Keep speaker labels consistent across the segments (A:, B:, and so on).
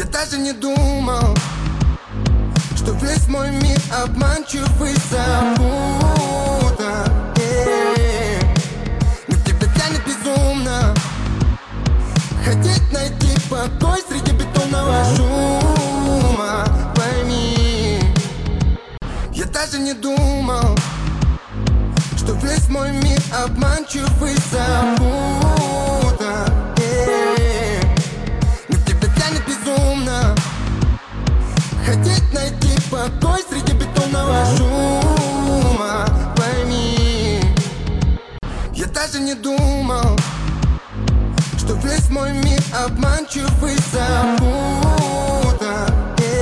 A: Я даже не думал, что весь мой мир обманчивый запутан. Но тебя тянет безумно хотеть найти покой среди бетонного шума. Пойми, я даже не думал, что весь мой мир обманчивый запутан. Но тебя тянет безумно хотеть найти покой среди бетонного шума. Пойми, я даже не думал, что весь мой мир обманчивый запутан.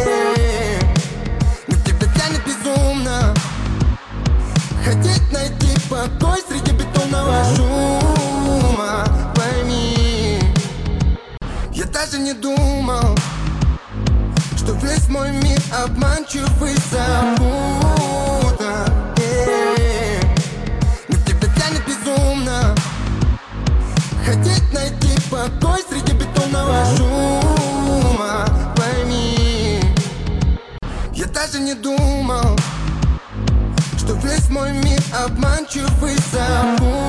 A: Но тебя тянет безумно хотеть найти покой среди бетонного шума. Пойми, я даже не думал, что весь мой мир обманчивый запутан. Но тебя тянет безумно хотеть найти покой среди бетонного шума. Пойми, я даже не думал, что весь мой мир обманчивый запутан.